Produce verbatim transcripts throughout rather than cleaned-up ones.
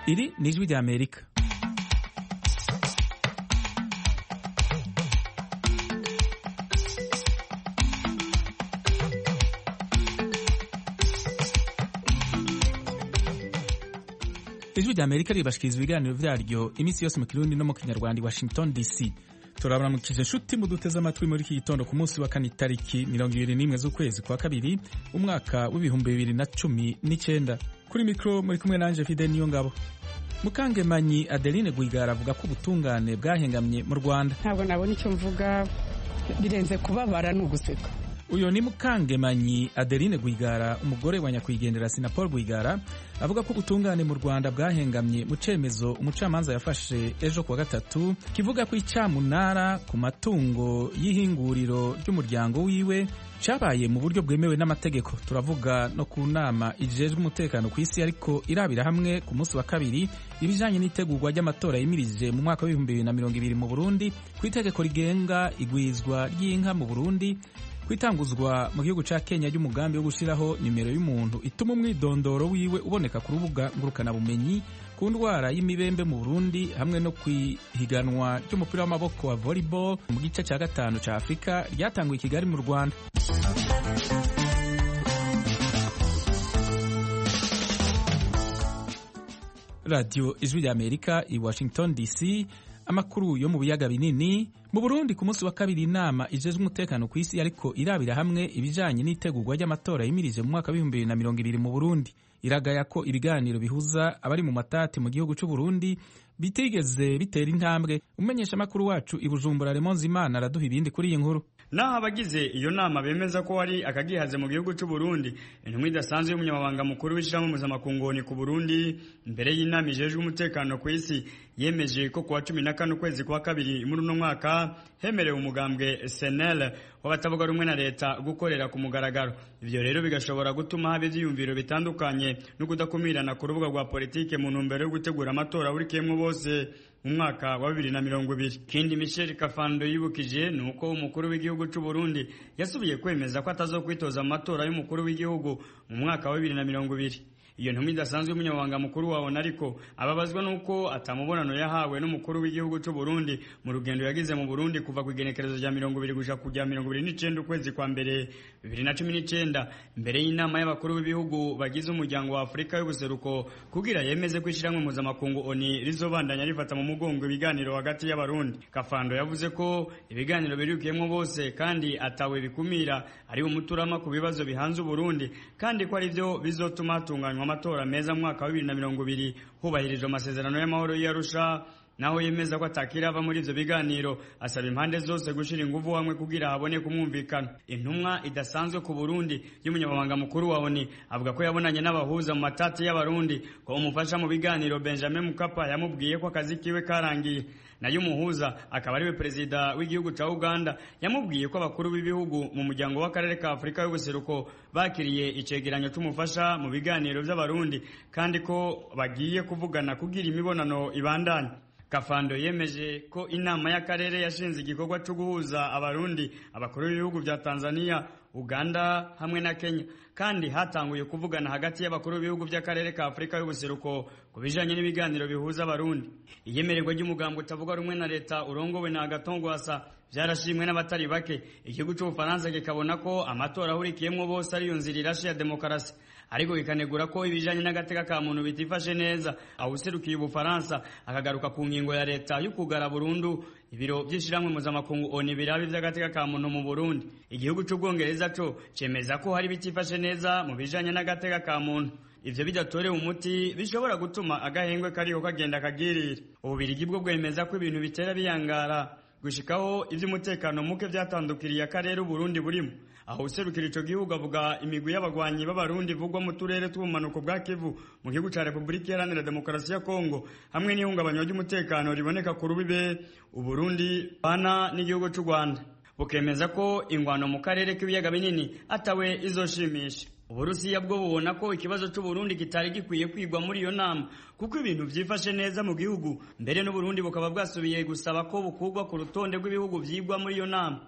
Iri ni ijwi ry'Amerika. Ijwi ry'Amerika ribashikiriza ibiganiro vyaryo iminsi yose mu Kirundi no mu Kinyarwanda i Washington D C. Turabaramukije nshuti muduteze amatwi muri iki gitondo ku munsi wa kane tariki mirongo ibiri n'imwe z'ukwezi kwa kabiri umwaka w'ibihumbi bibiri na cumi n'icenda. Kuri mikro muri kumwe nanje Fide Niyongabo. Mukangemanyi Adeline Rwigara avuga ko ubutungane bwahengamye mu Rwanda. Ntabwo nabona icyo mvuga, birenze kubabara n'uguseka. Uyo ni Mukangemanyi Adeline Rwigara, umugore wa nyakwigendera Sinapol Rwigara, avuga ko ubutungane mu Rwanda bwahengamye mu cemezo umucamanza yafashe ejo kuwa gatatu kivuga ko icamunara ku matungo y'ihinguriro ry'umuryango wiwe cabaye mu buryo bwemewe n'amategeko. Turavuga no ku nama ijejwe umutekano ku isi ariko irabira hamwe ku munsi wa kabiri ibijanye n'itegurwa ry'amatora yimirije mu mwaka w'ibihumbi bibiri na mirongo ibiri mu Burundi, ku itegeko rigenga igwizwa ry'inka mu Burundi, kwitanguzwa mu gihugu ca Kenya ry'umugambi wo gushiraho nimero y'umuntu ituma umwidondoro wiwe uboneka ku rubuga ngurukana bumenyi, ku ndwara y'imibembe mu Burundi, hamwe no kwihiganwa ry'umupira w'amaboko wa volleyball mu gice ca gatanu ca Afrika ryatanguye i Kigali mu Rwanda. Radio Ijwi ry'Amerika i Washington D C. Amakuru yo mu biyaga binini. Mu Burundi ku munsi wa kabiri inama ijejwe umutekano ku isi ariko irabira hamwe ibijanye n'itegurwa ry'amatora yimirije mu mwaka w'ibihumbi bibiri na mirongo ibiri mu Burundi. Iragaya ko ibiganiro bihuza abari mu matati mu gihugu c'u Burundi bitigeze bitera intambwe. Umenyesha makuru wacu i Bujumbura Remonzi Imana araduha ibindi kuri iyi nkuru. Naho abagize iyo nama bemeza ko hari akagihaze mu gihugu c'u Burundi, intumwa idasanzwe y'umunyamabanga mukuru w'ishirahamwe mpuzamakungu ku Burundi imbere y'inama ijejwe umutekano ku isi yemeje ko kuwa cumi na kane ukwezi kwa kabiri muri uno mwaka hemerewe umugambwe S N L w'abatavuga rumwe na leta gukorera ku mugaragaro. Ivyo rero bigashobora gutuma haba ivyiyumviro bitandukanye no kudakumirana ku rubuga rwa politike mu ntumbero yo gutegura amatora burikiyemwo bose mu mwaka wa bibiri na mirongo ibiri. Kindi Michel Kafando yibukije nuko umukuru w'igihugu c'u Burundi yasubiye kwemeza ko atazokwitoza amatora y'umukuru w'igihugu mu mwaka wa bibiri na mirongo ibiri. Iyo ntumwa idasanzwe y'umunyamabanga mukuru wawo ariko ababazwa nuko atamubonano yahawe n'umukuru w'igihugu c'u Burundi mu rugendo yagize mu Burundi kuva ku igenekerezo rya mirongo ibiri gushika kujya mirongo ibiri n'icenda ukwezi kwa mbere bibiri na cumi n'icenda imbere y'inama y'abakuru b'ibihugu bagize umuryango wa Afrika y'ubuseruko kugira yemeze kwishyiramwe mpuzamakungu O N U rizobandanya rifata mu mugongo ibiganiro hagati y'abarundi. Kafando yavuze ko ibiganiro birukiyemwo bose kandi atawe bikumira ari umuturama ku bibazo bihanze Burundi kandi ko ari byo bizotuma hatunganywa amatora meza mu mwaka wa bibiri na mirongo ibiri hubahirijwe amasezerano y'amahoro y'Arusha. Naho yemeza ko atakirava muri ivyo biganiro, asaba impande zose gushira inguvu hamwe kugira habone kumwumvikana. Intumwa idasanzwe ku Burundi y'umunyamabanga mukuru wa O N U avuga ko yabonanye n'abahuza mu matati y'abarundi ko umufasha mu biganiro Benjamin Mkapa yamubwiye ko akazi kiwe karangiye. Nayo umuhuza akaba ariwe perezida w'igihugu ca Uganda yamubwiye ko abakuru b'ibihugu mu muryango w'akarere ka Afrika y'ubuseruko bakiriye icegeranyo c'umufasha mu biganiro vy'abarundi kandi ko bagiye kuvugana kugira imibonano ibandanye. Kafando yemeje ko inama y'akarere yashinze igikorwa cyo guhuza abarundi abakuru b'ibihugu vya Tanzania, Uganda hamwe na Kenya kandi hatanguye kuvugana hagati y'abakuru b'ibihugu by'akarere ka Afrika y'ubuseruko kubijanye n'ibiganiro bihuza abarundi. Iyemererwa ry'umugambo utavuga rumwe na leta urongowe na Agatongwasa byarashimwe n'abatari bake. Igihugu c'Ubufaransa kikabona ko amatora ahurikiyemwo bose ari yo nzira irashe ya demokarasi, ariko bikanegura ko ibijanye n'agateka ka muntu bitifashe neza. Awuserukiye Ubufaransa akagaruka ku ngingo ya leta y'ukugara burundu ibiro by'ishiramwe mpuzamakungu O N U birabe by'agateka ka muntu mu Burundi. Igihugu c'Ubwongereza co cemeza ko hari bitifashe neza mu bijanye n'agateka ka muntu. Ivyo bidatorewe umuti bishobora gutuma agahengwe kariho kagenda kagirira. Ububirigi bwo bwemeza ko ibintu bitera biyangara gushikaho ivy'umutekano muke vyatandukiriye akarere Burundi burimo. Aho userukira ico gihugu avuga imigwi y'abagwanyi b'abarundi vugwa mu turere tw'ubumanuko bwa Kivu mu gihugu ca Republika Iharanira Demokarasi ya Kongo hamwe n'ihungabanywa ry'umutekano riboneka ku rubibe Uburundi bana n'igihugu c'u Rwanda. Bukemeza ko ingwano mu karere k'ibiyaga binini atawe izoshimisha. Uburusiya bwo bubona ko ikibazo c'u Burundi kitari gikwiye kwigwa muri iyo nama kuko ibintu vyifashe neza mu gihugu, mbere n'u Burundi bukaba bwasubiye gusaba ko bukugwa ku rutonde rw'ibihugu vyigwa muri iyo nama.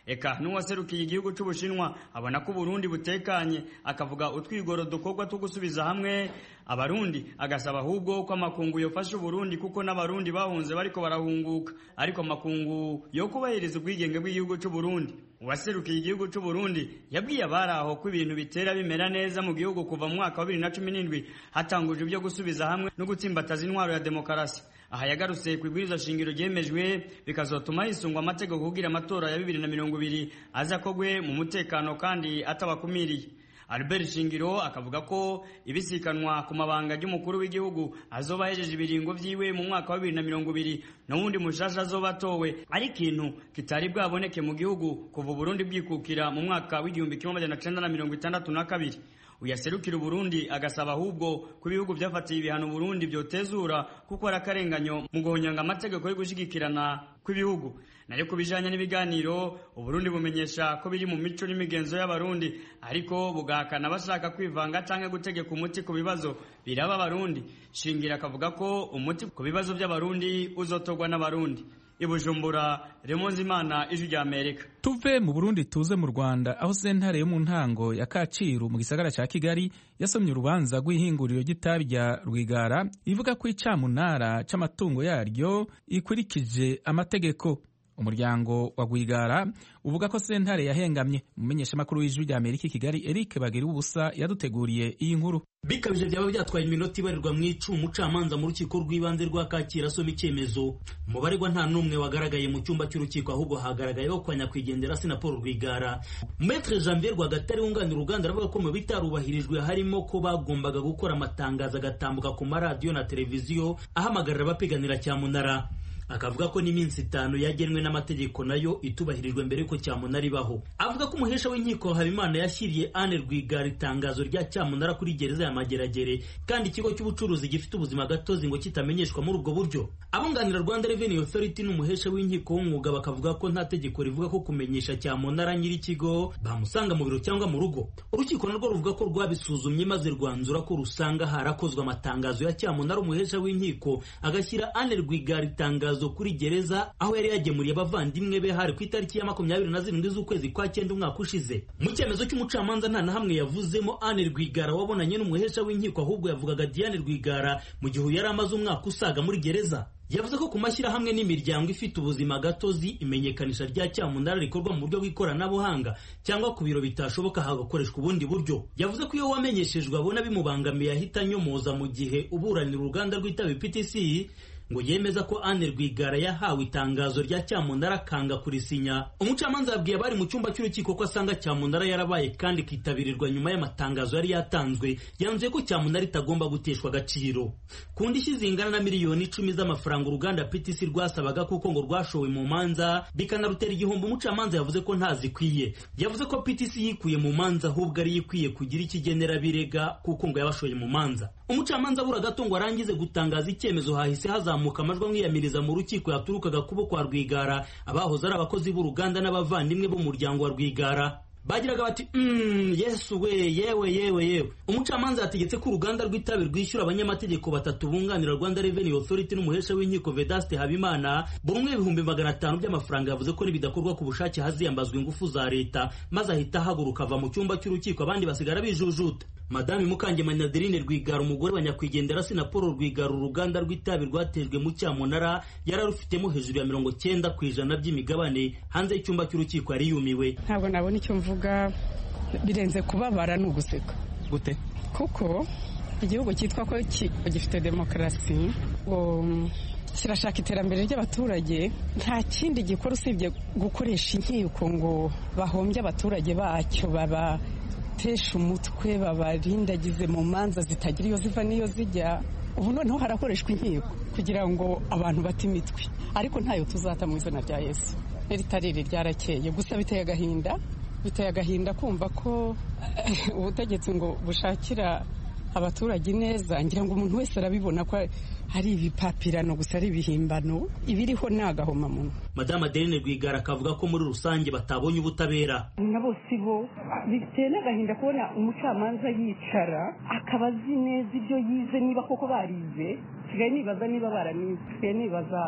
eka n'uwaserukiye igihugu c'Ubushinwa abona ko Burundi butekanye, akavuga utwigoro dukorwa two gusubiza hamwe abarundi, agasaba ahubwo ko amakungu yofasha Burundi kuko n'abarundi bahunze bariko barahunguka, ariko amakungu yo kubahiriza ubwigenge bw'igihugu c'u Burundi. Uwaserukiye igihugu c'u Burundi yabwiye abaraho ko ibintu bitera bimera neza mu gihugu kuva mu mwaka wa bibiri na cumi n'indwi hatanguje ibyo gusubiza hamwe no gutsimbataza intwaro ya demokarasi. Aha yagarutse ku ibwiriza shingiro ryemejwe bikazotuma hisungwa amategeko kugira amatora ya bibiri na mirongo ibiri aza kogwe mu mutekano kandi atabakumiriye. Albert Shingiro akavuga ko ibisikanwa ku mabanga y'umukuru w'igihugu azoba hejeje ibiringo vyiwe mu mwaka wa bibiri na mirongo ibiri n'uwundi mushasha azoba atowe ari ikintu kitari bwaboneke mu gihugu kuva Burundi bwikukira mu mwaka w'igihumbi kimwe amajana cenda na mirongo itandatu na kabiri. Uyaserukira Burundi agasaba ahubwo ku bihugu byafatiye ibihano Burundi byotezura kuko ari akarenganyo mu guhonyanga amategeko yo gushigikirana kw'ibihugu. Nayo kubijanye n'ibiganiro Uburundi bumenyesha ko biri mu mico n'imigenzo y'abarundi, ariko bugahakana bashaka kwivanga canke gutegeka umuti ku bibazo biraba abarundi. Shingira akavuga ko umuti ku bibazo by'abarundi uzotogwa n'abarundi. Ibujumbura, Remonzi Imana, Ijwi rya Amerika. Tuve mu Burundi tuze mu Rwanda, aho sentare yo mu ntango ya Kacyiru mu gisagara ca Kigali yasomye urubanza rw'ihinguriro ry'itabi rya Rwigara ivuga ko icamunara c'amatungo yaryo ikurikije amategeko. Umuryango wa Rwigara uvuga ko sentare yahengamye. Umumenyeshamakuru w'Ijwi rya Amerika i Kigali Eric Bagira ubusa yaduteguriye iyi nkuru. Bikabije byaba byatwaye iminota ibarirwa mu icumi umucamanza mu rukiko rw'ibanze rwa Kacyiru asoma icyemezo. Mubarirwa nta numwe wagaragaye mu cyumba cy'urukiko, ahubwo hagaragayeho kwa nyakwigendera Sinapol Rwigara. Maître Janvier Rwagatare wunganira uruganda aravuga ko mu bitarubahirijwe harimo ko bagombaga gukora amatangazo agatambuka ku maradiyo na televiziyo ahamagarira abapiganira cyamunara. Akavuga ko n'iminsi itanu yagenwe n'amategeko nayo itubahirijwe mbere yuko cyamunara ibaho. Avuga ko umuhesha w'inkiko Habimana yashyiriye Anne Rwigara itangazo rya cyamunara kuri gereza ya Mageragere, kandi ikigo cy'ubucuruzi gifite ubuzima gatozi ngo kitamenyeshwa muri ubwo buryo. Abunganira Rwanda Revenue Authority n'umuhesha w'inkiko w'umwuga bakavuga ko nta tegeko rivuga ko kumenyesha cyamunara nyiri ikigo bamusanga mu biro cyangwa mu rugo. Urukiko narwo ruvuga ko rwabisuzumye maze rwanzura ko rusanga harakozwe amatangazo ya cyamunara. Umuhesha w'inkiko agashyira Anne Rwigara itangazo kuri gereza aho yari yagemuriye abavandimwe be hari ku itariki ya makumyabiri na zirindwi z'ukwezi kwa cyenda umwaka ushize. Mu cyemezo cy'umucamanza nta na hamwe yavuzemo Anne Rwigara wabonanye n'umuhesha w'inkiko, ahubwo yavugaga Diane Rwigara mu gihe yari amaze umwaka usaga muri gereza. Yavuze ko ku mashyirahamwe n'imiryango ifite ubuzima gatozi imenyekanisha rya cyamunara rikorwa mu buryo bw'ikoranabuhanga cyangwa ku biro bitashoboka hagakoreshwa ubundi buryo. Yavuze ko iyo wamenyeshejwe abona bimubangamiye ahita anyomoza, mu gihe uburanira uruganda rw'itabi P T C ngo yemeza ko Anne Rwigara yahawe itangazo rya cyamunara kanga kurisinya. Umucamanza yabwiye abari mu cyumba cy'urukiko ko asanga cyamunara yarabaye kandi kitabirirwa nyuma y'amatangazo yari yatanzwe. Yanzuye ko cyamunara itagomba guteshwa agaciro. Ku ndishyi zingana na miliyoni icumi z'amafaranga uruganda P T C rwasabaga kuko ngo rwashowe mu manza bikanarutera igihombo, umucamanza yavuze ko ntazikwiye. Yavuze ko P T C yikuye mu manza ahubwo ari yikwiye kugira ikigenera birega kuko ngo yabashoye mu manza. Umucamanza abura gato ngo arangize gutangaza icyemezo hahise hazamuka amajwi mwiyamiriza mu rukiko yaturukaga kubo kwa Rwigara, abahoze ari abakozi b'uruganda n'abavandimwe b'umuryango wa Rwigara. Bagiraga bati mm, yesu we yewe yewe yewe. Umucamanza yategetse ko uruganda rw'itabi rwishyura abanyamategeko batatu bunganira Rwanda Revenue Authority n'umuhesha w'inkiko Vedaste Habimana buri umwe ibihumbi magana atanu by'amafaranga. Yavuze ko nibidakorwa ku bushake haziyambazwa ingufu za leta, maze ahita ahaguruka ava mu cyumba cy'urukiko, abandi basigara bijujuta. Madame Mukangemanyi Adeline Rwigara umugore wa nyakwigendera Sinapol Rwigara uruganda rw'itabi rwatejwe mu cyamunara yararufitemo hejuru ya mirongo cyenda ku ijana by'imigabane. Hanze y'icyumba cy'urukiko yari yumiwe. Ntabwo nabona icyo mvuga, birenze kubabara n'uguseka. Gute? Kuko igihugu cyitwa ko gifite demokarasi ngo kirashaka iterambere ry'abaturage, nta kindi gikora usibye gukoresha inkiko ngo bahombye abaturage bacyo, baba tesha umutwe, babarindagize mu manza zitagira iyo ziva n'iyo zijya. Ubu noneho harakoreshwa inkiko kugira ngo abantu bate imitwe, ariko ntayo tuzata mu izina rya Yesu. Iritariri ryarakeye, gusa biteye agahinda, biteye agahinda kumva ko ubutegetsi ngo bushakira abaturage neza. Ngira ngo umuntu wese arabibona ko hari ibipapirano gusa, ari ibihimbano, ibiriho ni agahomamunwa. Madame Adeline Rwigara akavuga ko muri rusange batabonye ubutabera. Nabo sibo biteye n'agahinda kubona umucamanza yicara akaba azi neza ibyo yize, niba koko barize. Sigaye nibaza niba baranize, sigaye nibaza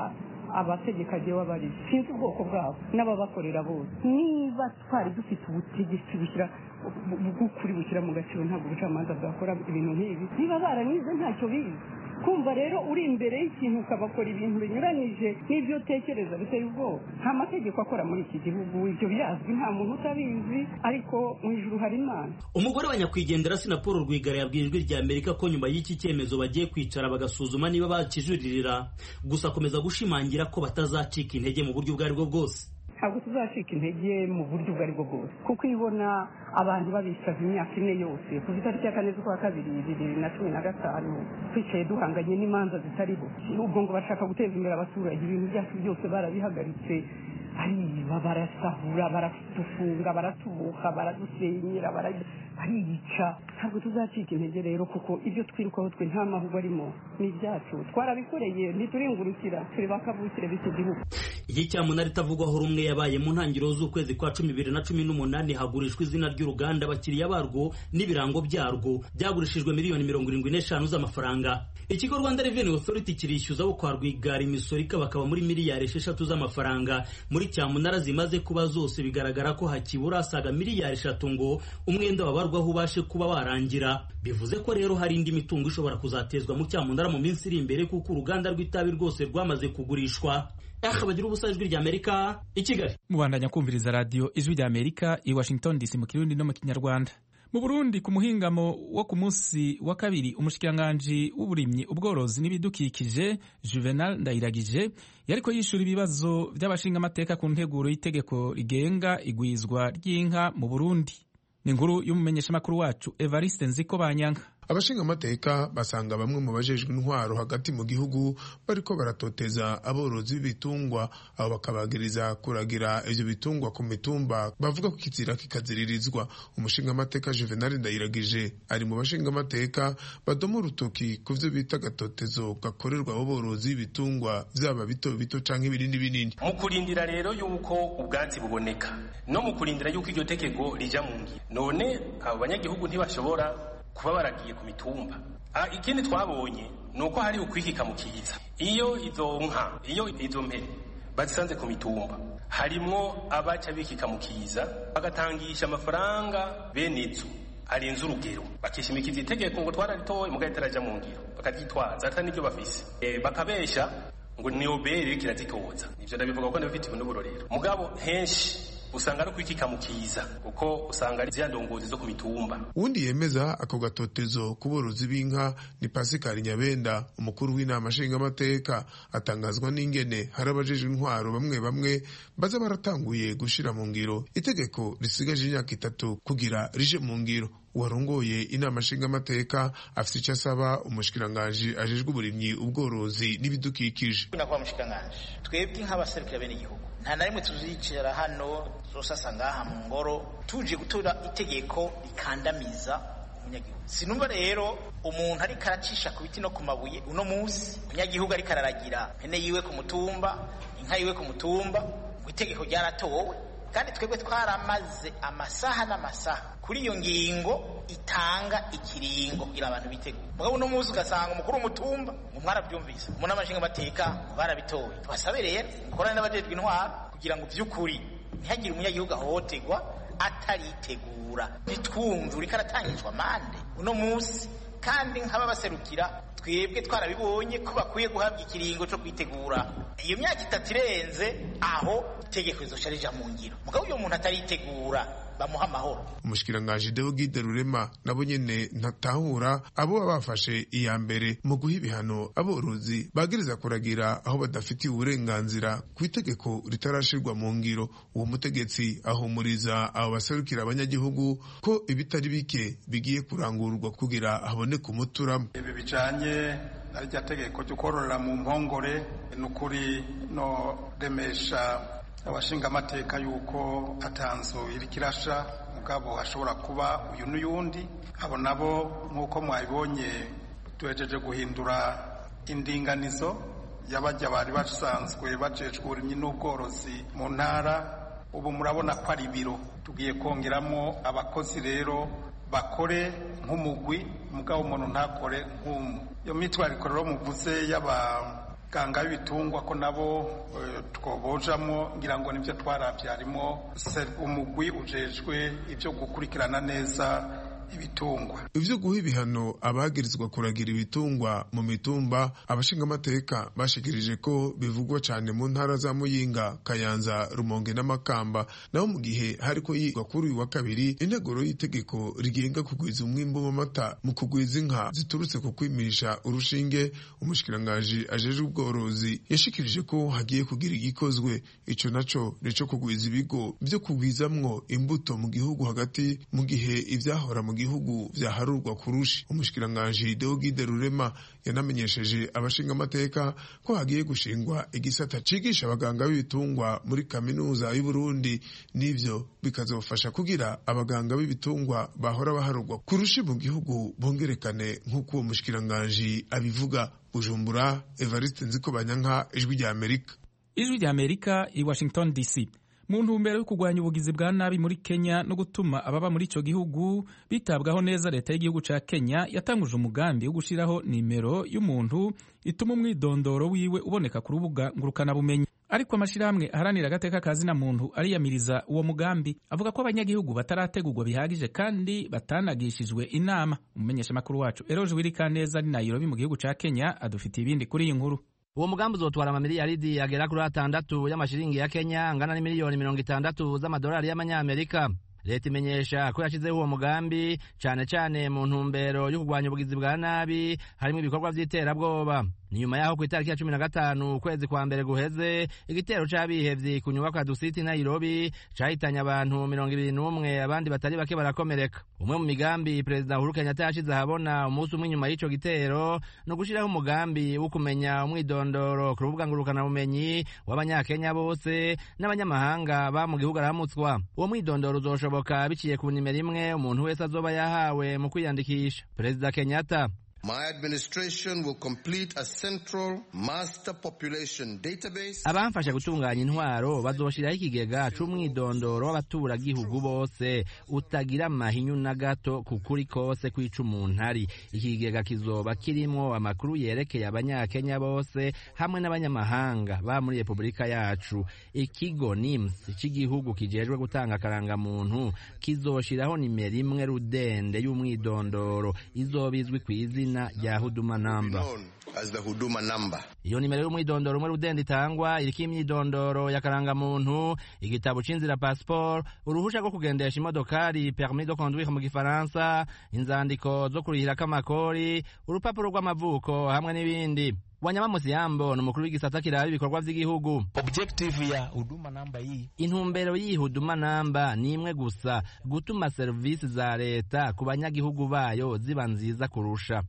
abategeka jewe abari sinzi ubwoko bwabo n'ababakorera bose niba twari dufite ubutegetsi bushyira bw'ukuri bushyira mu gaciro ntabwo ubucamanza bwakora ibintu nk'ibi niba baranize ntacyo bizi kumva rero uri imbere y'ikintu ukabakora ibintu binyuranyije n'ibyo utekereza biteye ubwoba nta mategeko akora muri iki gihugu ibyo birazwi nta muntu utabizi ariko mu ijuru hari Imana. Umugore wa nyakwigendera Paul Rwigara yabwiye ijwi rya Amerika ko nyuma y'iki cyemezo bagiye kwicara bagasuzuma niba bakijuririra gusa akomeza gushimangira ko batazacika intege mu buryo ubwo aribwo bwose. Ntabwo tuzacika intege mu buryo ubwo aribwo bwose kuko ibona abantu babisaza imyaka ine yose kuva itariki ya kane z'ukwa kabiri bibiri na cumi na gatanu twicaye duhanganye n'imanza zitariho ubwo ngo bashaka guteza imbere abaturage ibintu byacu byose barabihagaritse ariba barasahura baradufunga baratubuka baradusenyera bariyica ntabwo tuzacika intege rero kuko ibyo twirukaho twe nta mahugwa arimo ni ibyacu twarabikoreye ntituringurukira turi bakavukire b'iki gihugu. Iki cyamunara itavugwaho rumwe yabaye mu ntangiriro z'ukwezi kwa cumi bibiri na cumi n'umunani hagurishwa izina ry'uruganda abakiriya barwo n'ibirango byarwo byagurishijwe miliyoni mirongo irindwi n'eshanu z'amafaranga. Ikigo Rwanda Revenue Authority kirishyuza abo kwa Rwigara imisoro ikabakaba muri miliyari esheshatu z'amafaranga. Muri cyamunara zimaze kuba zose bigaragara ko hakibura asaga miliyari eshatu ngo umwenda wabarwaho ubashe kuba warangira. Bivuze ko rero hari indi mitungo ishobora kuzatezwa mu cyamunara mu minsi iri imbere kuko uruganda rw'itabi rwose rwamaze kugurishwa. Akabagira ubusa ijwi rya Amerika i Kigali. Mubandanya kumviriza radio ijwi rya Amerika i Washington D C mu Kirundi no mu Kinyarwanda. Mu Burundi ku muhingamo wo ku munsi wa kabiri umushikiranganji w'uburimyi ubworozi n'ibidukikije Juvenal Ndayiragije yariko yishura ibibazo by'abashinga amateka ku nteguro y'itegeko rigenga igwizwa ry'inka mu Burundi. Ni inkuru y'umumenyeshamakuru wacu Evariste Nziko Banyanka. Abashinga amateka basanga bamwe mu bajejwe intwaro hagati mu gihugu bariko baratoteza aborozi b'ibitungwa abo bakabagiriza kuragira ivyo bitungwa ku mitumba bavuga ko kizira kikaziririzwa. Umushinga amateka Juvenal Ndayiragije ari mu bashinga amateka badoma urutoki ku vyo bita gatotezo gakorerwa aborozi b'ibitungwa vyaba bito bito canke ibinini binini. Mu kurindira rero yuko ubwatsi buboneka no mu kurindira yuko iryo tekego rija mu ngiro none abo banyagihugu ntibashobora kuba baragiye ku mitumba. Ikindi twabonye nuko hari ukwikika mu kiza iyo izo nka iyo izo mpene bazisanze ku mitumba harimwo abaca bikika mu kiza bagatangisha amafaranga benezo arenze urugero bakishimikiza itegeko ngo twararitoye mugahita taraja mu ngiro bakaryitwaza atari nibyo bafise e, bakabesha ngo niobere kirazitoza. Ivyo ndabivuga ko ndabifitiwe n'uburorero mugabo henshi usanga no kwikika mu kiza kuko usanga ari ziyandongozi zo ku mitumba. Undi yemeza ako gatotezo kuborozi b'inka ni Pascal Nyabenda umukuru w'inama nshinga amateka atangazwa n'ingene hari abajeje intwaro bamwe bamwe baza baratanguye gushira mu ngiro itegeko risigaje imyaka itatu kugira rije mu ngiro. Warongoye inama nshinga amateka afite icyo asaba umushikiranganje ajejwe uburimyi ubworozi n'ibidukikije. Nakwa mushikiranganje twebwe nk'abaserukira bene igihugu nta na rimwe tuzicara hano zosasa ngaha mu ngoro tuje gutora itegeko rikandamiza umunyagihugu. Sinumva rero umuntu ari karacisha ku biti no ku mabuye uno munsi umunyagihugu ari kararagira mpene yiwe ku mutumba inka yiwe ku mutumba mu itegeko ryaratowe kandi twebwe twaramaze amasaha n'amasaha kuri iyo ngingo itanga ikiringo kugira abantu bitegura. Mugabo uno munsi ugasanga umukuru w'umutumba ngo mwarabyumvise umuntu amashinga amateka barabitoye. Tubasabe rero mukorane n'abajejwe intwaro kugira ngo by'ukuri ntihagire umunyagihugu ahohoterwa ataritegura. Nitwumve uriko aratangishwa amande uno munsi kandi nk'aba baserukira twebwe twarabibonye ko bakwiye guhabwa ikiringo cyo kwitegura. Iyo myaka itatu irenze aho itegeko rizoca rija mu ngiro mugabo uyo muntu ataritegura bamuha amahoro. Umushikiranganje Deogide Rurema nabo nyene ntatahura abo bafashe iya mbere mu guha ibihano aborozi bagiriza kuragira aho badafitiye uburenganzira ku itegeko ritarashirwa mu ngiro. Uwo mutegetsi ahumuriza abo baserukira abanyagihugu ko ibitari bike bigiye kurangurwa kugira haboneke umuturamo. Ibi bijanye na rya tegeko ryo kororera mu mpongore n'ukuri no remesha abashinga amateka yuko atanzo iri kirasha mugabo hashobora kuba uyu n'uyundi. Abo nabo nk'uko mwabibonye tuhejeje guhindura indinganizo y'abajya bari basanzwe bajejwe uburimyi n'ubworozi mu ntara. Ubu murabona ko ari biro tugiye kongeramo abakozi rero bakore nk'umugwi mugabo umuntu ntakore nk'umwe. Iyo mitwariko rero muvuze y'aba abaganga b'ibitungwa ko nabo twobojamo ngira ngo nibyo twarabye harimo umugwi ujejwe ibyo gukurikirana neza ibitungwa. Ivyo guha ibihano abagirizwa kuragira ibitungwa mu mitumba, abashingamateka bashikirije ko bivugwa cyane mu ntara za Muyinga, Kayanza, Rumonge n'Amakamba, naho mu gihe hariko yigwa kuri uyu wa kabiri integuro y'itegeko rigenga kugwiza umwimbo w'amata mu kugwiza inka ziturutse ku kwimisha urushinge. Umushikirangaji ajeje ubworozi yashikirije ko hagiye kugira igikozwe, ico naco nico kugwiza ibigo vyo kugwizamwo imbuto mu gihugu hagati, mu gihe ivyahora mu gihugu vyaharurwa kurushi. Umushikirangaji Deogide Rurema yanamenyesheje abashinga amateka ko hagiye gushingwa igisata cigisha abaganga b'ibitungwa muri kaminuza y'u Burundi, nivyo bikazofasha kugira abaganga b'ibitungwa bahora baharurwa kurushi mu gihugu bongerekane nk'uko uwo mushikirangaji abivuga. Bujumbura, Evariste Nzikobanyanka, Ijwi rya Amerika. Ijwi rya Amerika i Washington D C. Mu ntumbero yo kurwanya ubugizi bwa nabi muri Kenya no gutuma ababa muri ico gihugu bitabwaho neza, leta y'igihugu ca Kenya yatanguje umugambi wo gushiraho nimero y'umuntu ituma umwidondoro wiwe uboneka ku rubuga ngurukana bumenyi. Ariko amashirahamwe aharanira agateka kazi na muntu ariyamiriza uwo mugambi, avuga ko abanyagihugu batarategurwa bihagije kandi batanagishijwe inama. Umumenyesha makuru wacu Eroje Wirikaneza ari Nairobi mu gihugu ca Kenya adufitiye ibindi kuri iyi nkuru. Uwo mugambi uzotwara amamiliyaridi agera kuri atandatu y'amashiringi ya Kenya, angana n'imiliyoni mirongo itandatu z'amadolari y'amanyamerika. Leta imenyesha ko yashizeho uwo mugambi cane cane mu ntumbero yo kurwanya ubugizi bwa nabi harimo ibikorwa vy'iterabwoba. Ni nyuma yaho ku itariki ya cumi na gatanu ukwezi kwa mbere guheze igitero c'abihevyi ku nyubakwa ya Dusiti Nairobi cahitanye abantu mirongo ibiri n'umwe, abandi batari bake barakomereka. Umwe mu migambi Perezida Uhuru Kenyatta yashize ahabona umunsi umwe nyuma y'ico gitero no gushiraho umugambi wo kumenya umwidondoro ku rubuga ngurukana bumenyi w'abanyakenya bose n'abanyamahanga ba mu gihugu aramutswa. Uwo mwidondoro uzoshoboka biciye ku nimero imwe umuntu wese azoba yahawe mu kwiyandikisha. Perezida Kenyatta: My administration will complete a central master population database. Abamfasha gutunganya intwaro bazoshiraho ikigega c'umwidondoro w'abaturagihugu bose utagira amahinyu na gato kukuri kose kwica umuntu ari. Ikigega kizoba kirimo amakuru yerekeye abanyakenya bose hamwe n'abanyamahanga ba muri Republika yacu. Ikigo N I M S c'igihugu kijejwe gutanga akaranga muntu kizoshiraho nimero imwe rudende y'umwidondoro izobizwi kw'izina ya Huduma Number. As the Huduma Number. Iyo nimero y'umwidondoro umwe rudende itangwa iriko imyidondoro y'akaranga muntu, igitabo c'inzira passport, uruhusha rwo kugendesha imodokari permis de conduire mu gifaransa, inzandiko zo kurihirako amakori, urupapuro rw'amavuko hamwe n'ibindi. Wanyama Musiyambo ni umukuru w'igisata kiraba ibikorwa vy'igihugu. Objective ya Huduma Number hii, intumbero y'iyi Huduma Number ni imwe gusa, gutuma service za leta ku banyagihugu bayo ziba nziza kurusha.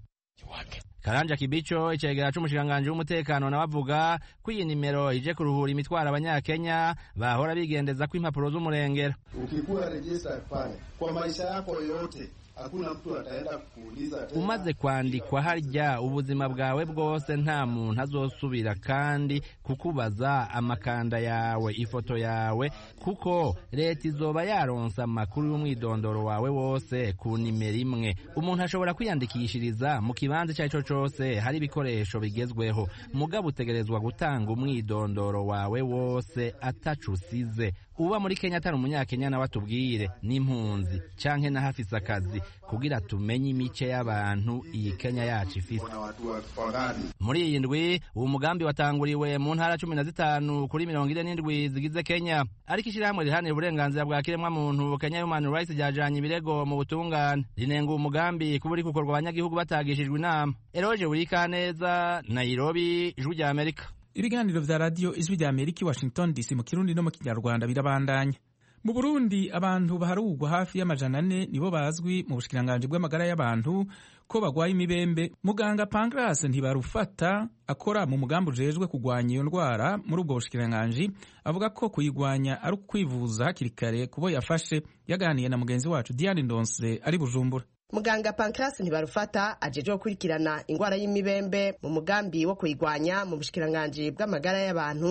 Karanja Kibicho icegera c'umushikanganje w'umutekano nabavuga ko iyi nimero ije kuruhura imitwara abanyakenya bahora bigendeza ko impapuro z'umurengera. Ukikuwa register pale kwa maisha yako yote hakuna mtu ataenda kuuliza tena. Umaze kwandikwa harya ubuzima bwawe bwose nta muntu azosubira kandi kukubaza amakanda yawe, ifoto yawe, kuko leta izoba yaronsa amakuru y'umwidondoro wawe wose ku nimero imwe. Umuntu ashobora kwiyandikishiriza mu kibanza cyaco cose hari ibikoresho bigezweho, mugabo utegerezwa gutanga umwidondoro wawe wose atacusize. Uba muri Kenya atari umunyakenya nawe atubwire n'impunzi canke na hafise akazi kugira tumenye imice y'abantu iyi Kenya yacu ifise. Muri iyi ndwi uwo mugambi watanguriwe mu ntara cumi na zitanu kuri mirongo ine n'indwi zigize Kenya, ariko ishirahamwe rihanira uburenganzira bwa kiremwa muntu Kenya Human Rights ryajanye ibirego mu butungane, rinenga umugambi kuba uri gukorwa abanyagihugu batagishijwe inama. Eroje Wirikaneza, Nairobi, Ijwi rya Amerika. Ibiganiro vya radio Ijwi rya Amerika Washington D C mu Kirundi no mu Kinyarwanda birabandanya. Mu Burundi abantu baharugwa hafi y'amajana ane nibo bazwi mu bushikiranganje bw'amagara y'abantu ko bagwaye imibembe. Muganga Pancras Ntibarufata akora mu mugambi ujejwe kugwanya iyo ndwara muri ubwo bushikiranganje avuga ko kuyigwanya ari ukwivuza hakiri kare kubo yafashe. Yaganiye na mugenzi wacu Diane Ndonse ari Bujumbura. Muganga Pancras Ntibarufata ajeje gukurikirana ingwara y'imibembe mu mugambi wo kuyigwanya mu bushikiranganje bw'amagara y'abantu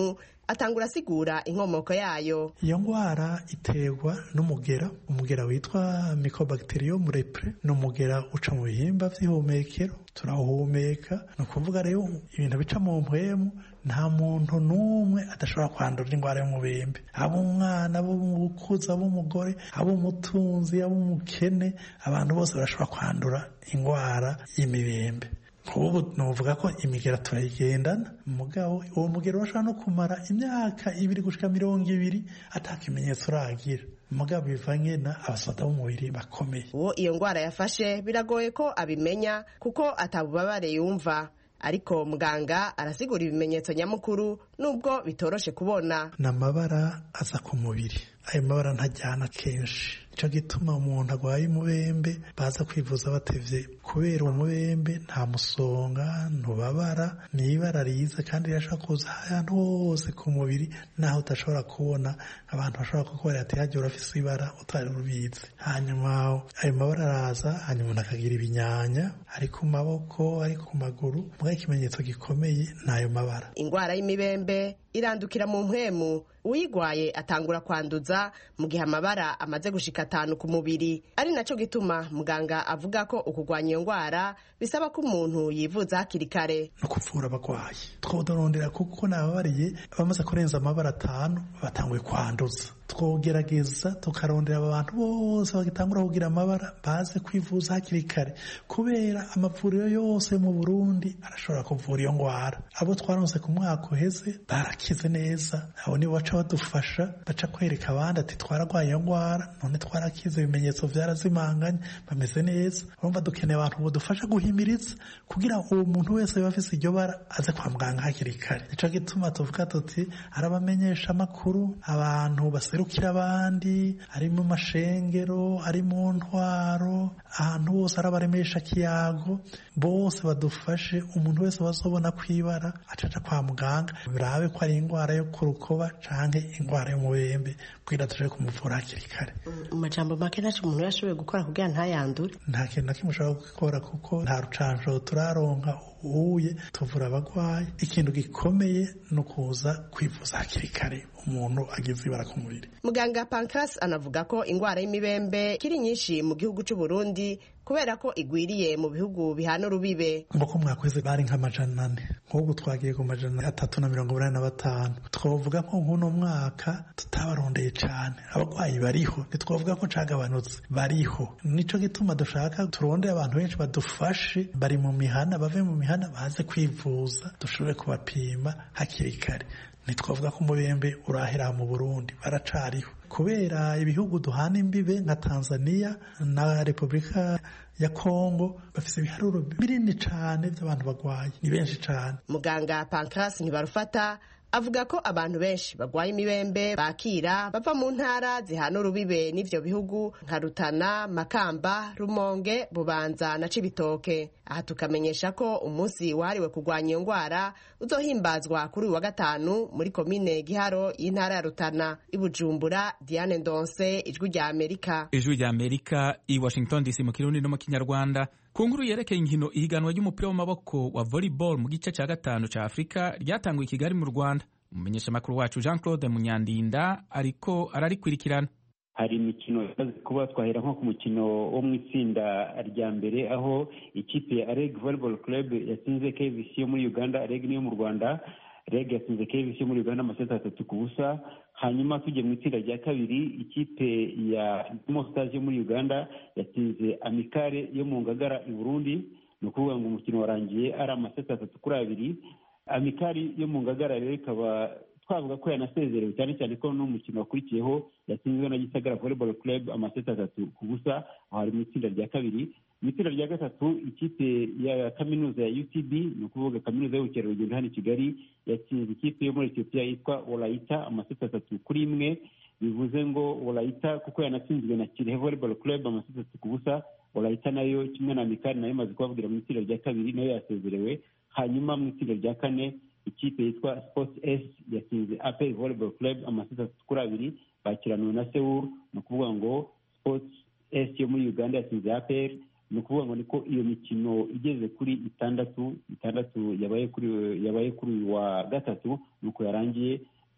atangura asigura inkomoko yayo. Iyo ngwara iterwa n'umugera umugera witwa Mycobacterium leprae, ni umugera uca mu bihimba vy'ihumekero turahumeka, ni ukuvuga rero ibintu bica mu mpwemu nta muntu n'umwe adashobora kwandura indwara y'umubembe, abo umwana abo umukuzi abo umugore abo umutunzi abo umukene, abantu bose barashobora kwandura indwara y'imibembe. Ubu nuvuga ko imigera turayigendana mugabo uwo mugera urashobora no kumara imyaka ibiri gushika mirongo ibiri atakimenyetso uragira, mugabo bivanye na abasoda b'umubiri bakomeye. Uwo iyo ngwara yafashe biragoye ko abimenya kuko atabubabare yumva, ariko muganga arasigura ibimenyetso nyamukuru nubwo bitoroshe kubona. N'amabara aza ku mubiri, ayo mabara ntajyana kenshi, nico gituma umuntu agwaye umubembe baza kwivuza batevye, kubera umubembe nta musonga ntubabara, ni ibara riza kandi rirashobora kuza ahantu hose ku mubiri naho udashobora kubona. Abantu bashobora kukubwira ati hagiye urafise ibara utari ubizi, hanyuma ayo mabara araza, hanyuma umuntu akagira ibinyanya ari ku maboko ari ku maguru, mugabo ikimenyetso gikomeye n'ayo mabara. Ingwara y'imibembe irandukira mu mpwemu, uyigwaye atangura kwanduza mu gihe amabara amaze gushika atanu ku mubiri. Ari naco gituma muganga avuga ko ukugwanya iyo ngwara bisaba ko umuntu yivuza hakiri kare. No kuvura abagwayi twodorondera kuko nababariye bamaze kurenza amabara atanu batanguye kwanduza, twogerageza tukarondera abantu bose bagitangura kugira amabara baze kwivuza hakiri kare, kubera amavuriro yose mu Burundi arashobora kuvura iyo ngwara. Abo twaronse ku mwaka uheze barakize neza, abo nibo baca badufasha, baca kwereka abandi ati twaragwaye iyo ngwara none twarakize, ibimenyetso vyarazimanganye bameze neza. Urumva dukeneye abantu bodufasha guhimiriza kugira uwo muntu wese bafise iryo bara aze kwa muganga hakiri kare. Nico gituma tuvuga tuti arabamenyesha amakuru, abantu baserukira abandi, ari mu mashengero ari mu ntwaro, ahantu hose arabaremesha kiyago, bose badufashe. Umuntu wese bazobona kwibara acaca kwa muganga birabe ko ari ingwara yo kurukoba canke ingwara y'umubembe kugira tuje kumuvura hakiri kare. Mu majambo make naco umuntu yashoboye gukora kugira ntayandure? Nta kintu na kimwe ushobora gukora kuko nta rucanco turaronka uye tuvura abagwayi. Ikintu gikomeye no kuza kwivuza hakiri kare umuntu agize ibara ku mubiri. Muganga Pancras anavuga ko ingwara y'imibembe kiri nyinshi mu gihugu c'u Burundi kubera ko igwiriye mu bihugu bihana urubibe. Mboko mwakweze bari nk'amajana ane, nk'ubu twagiye ku majana atatu na mirongo inani na batanu. Twavuga ko nk'uno mwaka tutabarondeye cane, abagwayi bariho, ntitwavuga ko cagabanutse, bariho. Nico gituma dushaka turondeye abantu benshi badufashe, bari mu mihana, bave mu mihana baze kwivuza, dushobore kubapima hakiri kare. Ntitwavuga ko umubembe urahera mu Burundi, baracariho kubera ibihugu duhana imbibe nka Tanzania na Republika ya Kongo bafise ibiharuro binini cane by'abantu bagwaye, ni benshi cane. Muganga Pancras Ntibarufata avuga ko abantu benshi bagwaye imibembe bakira bava mu ntara zihana urubibe n'ivyo bihugu nka Rutana, Makamba, Rumonge, Bubanza na Cibitoke. Aha tukamenyesha ko umunsi wahariwe kurwanya iyo ngwara uzohimbazwa kuri uyu wa gatanu muri komine Giharo y'intara ya Rutana. I Bujumbura, Diane Ndonse, Ijwi rya Amerika. Ijwi rya Amerika i Washington D C mu Kirundi no mu Kinyarwanda. Ku nkuru yerekeye inkino ihiganwa ry'umupira w'amaboko wa volleyball mu gice cya gatanu cya Afurika ryatanguye i Kigali mu Rwanda. Umumenyeshamakuru wacu Jean Claude Munyandinda ariko ararikurikirana. Hari imikino imaze kuba, twahera nko ku mukino wo mu itsinda rya mbere aho ikipe ya Reg Volleyball Club yatsinze K V C yo muri Uganda. Reg niyo mu Rwanda, Reg yatsinze K V C yo muri Uganda amaseti atatu ku busa. Hanyuma tujye mu itsinda rya kabiri, ikipe ya Mostars yo muri Uganda yatsinze Amikare yo mu Ngagara i Burundi. Ni ukuvuga ngo umukino warangiye ari amaseti atatu kuri abiri. Amikari yo mu Ngagara rero ikaba twavuga ko yanasezerewe cyane cyane ko n'umukino wakurikiyeho yatsinzwe na Gisagara Volleyball Club amaseti atatu ku busa. Aho ari mu itsinda rya kabiri. Mu itsinda rya gatatu, ikipe ya kaminuza ya U T B, ni ukuvuga kaminuza y'ubukerarugendo hano i Kigali, yatsinze ikipe yo muri Ethiopia yitwa Wolaita amaseti atatu kuri imwe. Bivuze ngo Wolaita kuko yanatsinzwe na Kirehe Volleyball Club amaseti atatu ku busa, Wolaita nayo kimwe na Mikari nayo imaze kubabwira mu itsinda rya kabiri nayo yasezerewe. Hanyuma mu itsinda rya kane, ikipe yitwa Sports S yatsinze A P R Volleyball Club amaseti atatu kuri abiri, bakiraniwe na Seoul. Ni ukuvuga ngo Sports S yo muri Uganda yatsinze A P R. Ni ukuvuga ngo niko iyo mikino igeze kuri itandatu itandatu yabaye kuri yabaye kuri wa gatatu nuko yarangiye.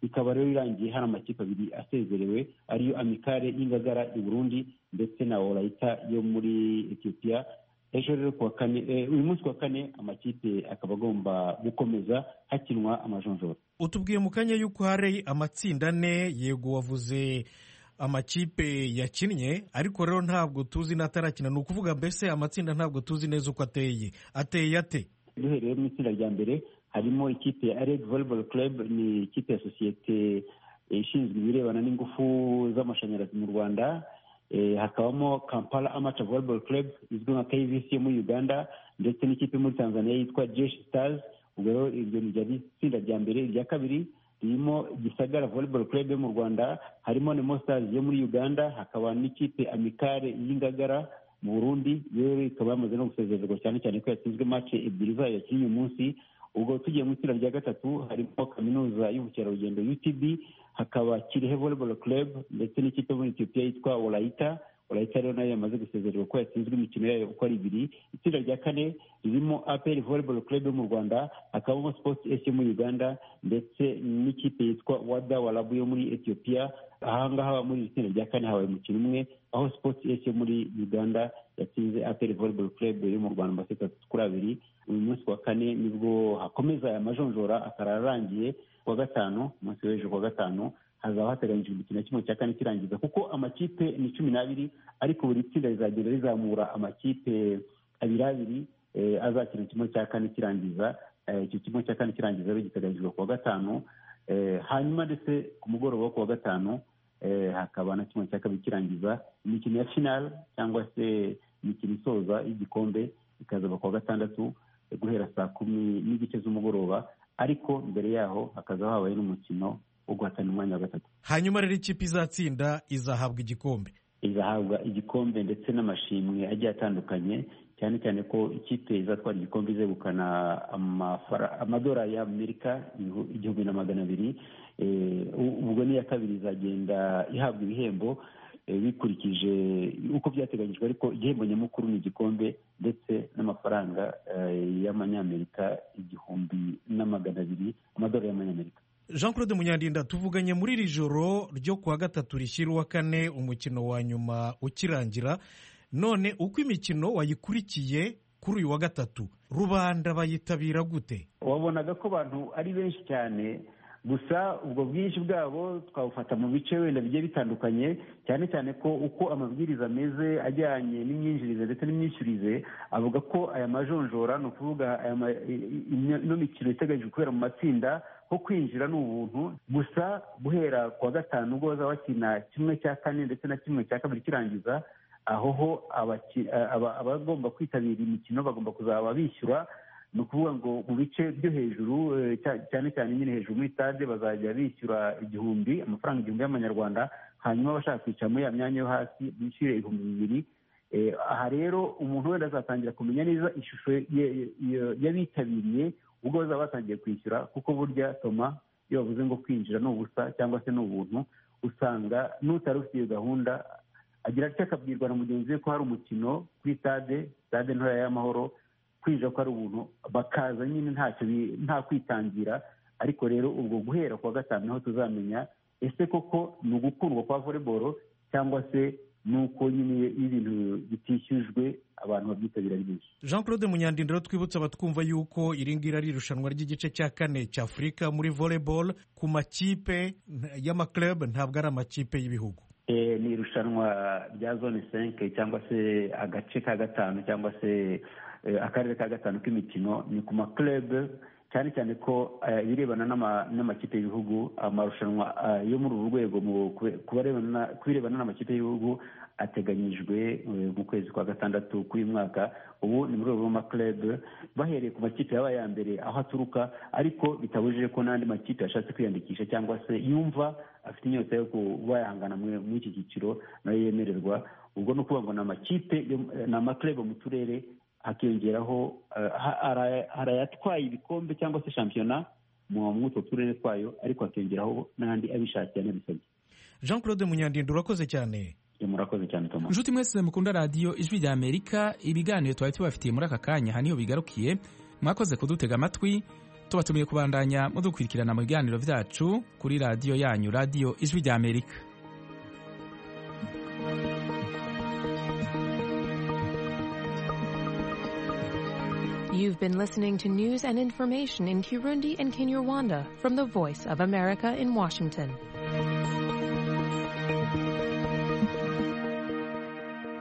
ikaba rero irangiye hari amakipe abiri asezerewe ariyo Amikare y'Ingagara i Burundi ndetse na Olaita yo muri Ethiopia. Ejo rero kuwa kane uyu munsi wa kane amakipe akaba agomba gukomeza hakinwa amajonjora. Utubwiye mu kanya yuko hari amatsinda ane, yego wavuze amakipe yakinnye, ariko rero ntabwo tuzi n'atarakina. Ni ukuvuga mbese amatsinda ntabwo tuzi neza uko ateye ateye ate? Duhereye mu itsinda rya mbere harimo ikipe ya Reg Volleyball Club, ni ikipe ya sosiyete ishinzwe ibirebana n'ingufu z'amashanyarazi mu Rwanda. Eh, hakabamo Kampala Amateur Volleyball Club izwi nka K V C muri Uganda, ndetse n'ikipe muri Tanzania yitwa Jesh Stars. Ubwo rero iryo ni rya itsinda rya mbere. Irya kabiri ririmo Gisagara Volleyball Club yo mu Rwanda, harimo Nemo Stars yo muri Uganda, hakaba n'ikipe Amikare y'Ingagara mu Burundi. Rero ikaba yamaze no gusezererwa cyane cyane ko yatsinzwe match ebyiri zayo yakinnye umunsi. Ubwo tugiye mu itsinda rya gatatu harimo Kaminuza y'Ubukerarugendo U T B, hakaba Kirehe Volleyball Club ndetse n'ikipe muri Ethiopia yitwa Olaita. Olaita rero nayo yamaze gusezererwa ko yatsinzwe imikino yayo uko ari ibiri. Itsinda rya kane ririmo A P R Volleyball Club yo mu Rwanda, hakabamo Sports S yo muri Uganda ndetse n'ikipe yitwa Wada Walabu yo muri Ethiopia. Ahangaha muri itsinda rya kane habaye umukino umwe aho Sports S yo muri Uganda yatsinze A P R Volleyball Club yo mu Rwanda amaseti atatu kuri abiri. Uyu munsi wa kane nibwo hakomeza aya majonjora akararangiye. Kuwa gatanu, umunsi w'ejo kuwa gatanu, hazaba hateganyijwe imikino kimwe cya kane kirangiza, kuko amakipe ni cumi n'abiri, ariko buri tsinda rizagenda rizamura amakipe abiri abiri eh, azakina kimwe cya kane kirangiza. Icyo eh, kimwe cya kane kirangiza rero giteganyijwe kuwa gatanu. Eh, hanyuma ndetse ku mugoroba wo kuwa gatanu eh, hakaba na kimwe cya kabiri kirangiza. Imikino ya final cyangwa se imikino isoza y'igikombe ikazaba kuwa gatandatu guhera saa kumi n'igice z'umugoroba, ariko mbere yaho hakaza habaye n'umukino wo guhatana umwanya wa gatatu. Hanyuma rero ikipe izatsinda izahabwa igikombe izahabwa igikombe ndetse n'amashimwe agiye atandukanye, cyane cyane ko ikipe izatwara igikombe izegukana amadolari y'Amerika igihumbi na magana abiri. Ubwo n'iya kabiri izagenda ihabwa ibihembo bikurikije uko byateganyijwe, ariko igihembo nyamukuru ni igikombe ndetse n'amafaranga y'amanyamerika igihumbi na magana abiri amadolari y'amanyamerika. Jean Claude Munyandinda, tuvuganye muri iri joro ryo kuwa gatatu rishyira uwa kane, umukino wa nyuma ukirangira. None uko imikino wayikurikiye kuri uyu wa gatatu, rubanda bayitabira gute? Wabonaga ko abantu ari benshi cyane, gusa ubwo bwinshi bwabo twabufata mu bice wenda bigiye bitandukanye, cyane cyane ko uko amabwiriza ameze ajyanye n'imyinjirize ndetse n'imyishyurize avuga ko aya majonjora, ni ukuvuga ino mikino iteganyijwe kubera mu matsinda, ko kwinjira ni ubuntu. Gusa guhera kuwa gatanu ubwo bazaba bakina kimwe cya kane ndetse na kimwe cya kabiri kirangiza, aho ho abagomba kwitabira imikino bagomba kuzaba bishyura. Ni ukuvuga ngo mu bice byo hejuru cyane cyane nyine hejuru muri stade bazajya bishyura igihumbi amafaranga igihumbi y'amanyarwanda, hanyuma abashaka kwicara muri ya myanya yo hasi bishyure ibihumbi bibiri. Aha rero umuntu wenda azatangira kumenya neza ishusho y'abitabiriye ubwo bazaba batangiye kwishyura, kuko burya toma iyo bavuze ngo kwinjira ni ubusa cyangwa se ni ubuntu, usanga n'utari ufite iyo gahunda agira ati akabwirwa na mugenzi we ko hari umukino kuri stade stade ntoya y'Amahoro, kwinjira ko ari ubuntu, bakaza nyine ntacyo nta kwitangira. Ariko rero ubwo guhera kuwa gatanu niho tuzamenya ese koko ni ugukundwa kwa volleyball cyangwa se nuko nyine ibintu bitishyujwe abantu babyitabira ari benshi. Jean Claude Munyandinda, twibutsa abatwumva yuko iri ngiri ari irushanwa ry'igice cya kane cya Afurika muri volleyball ku makipe y'amaclub, ntabwo ari amakipe y'ibihugu. Eh, ni irushanwa rya zone cinq cyangwa se agace ka gatanu cyangwa se akarere ka gatanu k'imikino, ni ku maclub, cyane cyane ko ibirebana n'amakipe y'ibihugu, amarushanwa yo muri uru rwego kubirebana n'amakipe y'ibihugu ateganyijwe mu kwezi kwa gatandatu k'uyu mwaka. Ubu ni muri uru maclub bahereye ku makipe yabaye ya mbere aho aturuka, ariko bitabujije ko n'andi makipe yashatse kwiyandikisha cyangwa se yumva afite inyota yo kuba yahangana muri iki cyiciro nayo yemererwa. Ubwo ni ukuvuga ngo ni amakipe ni amaclub mu turere, hakiyongeraho hari ayatwaye ibikombe cyangwa se shampiyona mu utwo turere twayo, ariko hakiyongeraho n'andi abishakiye n'abisabye. Jean Claude Munyandinda, urakoze cyane. Murakoze cyane Thomas. Inshuti mwese mukunda radiyo Ijwi rya Amerika, ibiganiro twari tubafitiye muri aka kanya aha niho bigarukiye. Mwakoze kudutega amatwi. tubatumiye kubandanya mudukurikirana mu biganiro vyacu kuri radiyo yanyu, radiyo Ijwi rya Amerika. You've been listening to news and information in Kirundi and Kinyarwanda from the Voice of America in Washington.